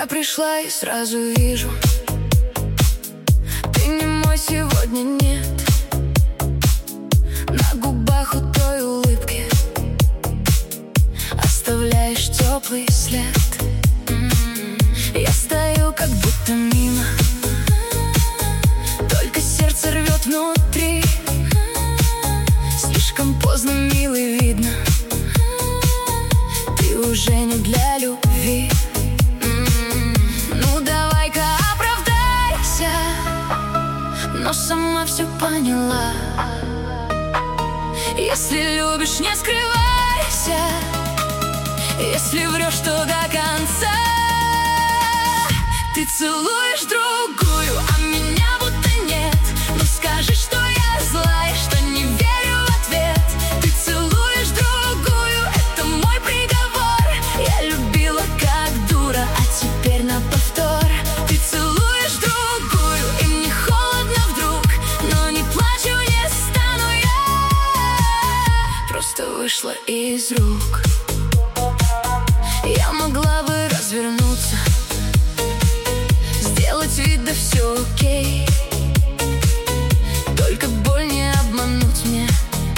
Я пришла и сразу вижу, ты не мой сегодня, нет. На губах у той улыбки оставляешь теплый след. Я стою как будто мимо, только сердце рвет внутри. Слишком поздно, милый, видно, ты уже не для любви. Ну давай-ка оправдайся, но сама все поняла. Если любишь, не скрывайся, если врешь, то до конца. Ты целуешь другую, а меня будто нет. Ну скажи, что я злая, что не верю в ответ. Ты целуешь другую, это мой приговор. Я любила как дура, а теперь на повтор. Ты целуешь другую, и мне холодно вдруг, но не плачу, не стану я. Просто вышла из рук. Я могла бы развернуться, сделать вид, да все окей, только боль не обмануть мне,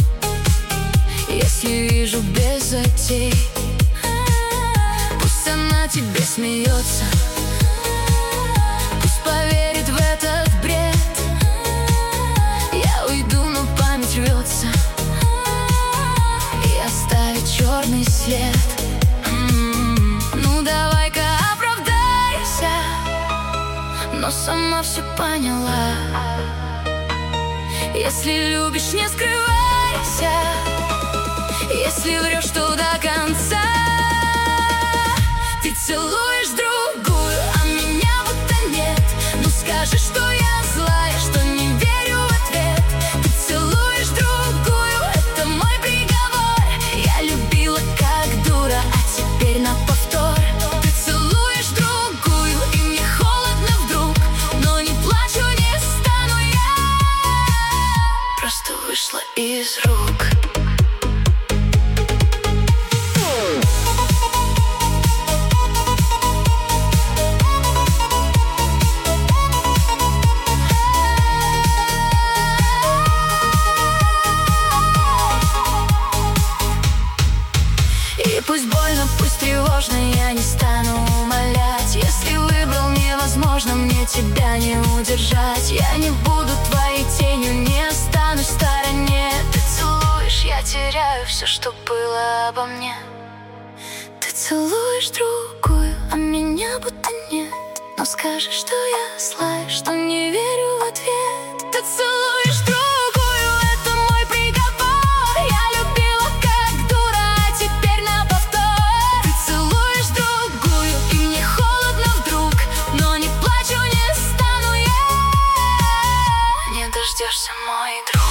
если вижу без затей. Пусть она тебе смеется, пусть поверит в этот бред. Я уйду, но память рвется и оставит черный след. Ну давай-ка оправдайся, но сама все поняла. Если любишь, не скрывайся, если врешь, то до конца. Ты целуешь другую, а меня будто нет. Ну скажи, что я злая, что не верю в ответ. Ты целуешь другую, это мой приговор. Я любила как дура, а теперь на повтор. Ты целуешь другую, и мне холодно вдруг, но не плачу, не стану я. Просто вышла из рук. И пусть больно, пусть тревожно, я не стану умолять. Если выбрал, невозможно мне тебя не удержать. Я не буду твоей тенью, не останусь в стороне. Ты целуешь, я теряю все, что было обо мне. Ты целуешь другую, а меня будто нет. Но скажи, что я злая, что не верю в ответ. Ты целуешь другую, это мой приговор. Я любила как дура, а теперь на повтор. Ты целуешь другую, и мне холодно вдруг, но не плачу, не стану я. Не дождешься, мой друг.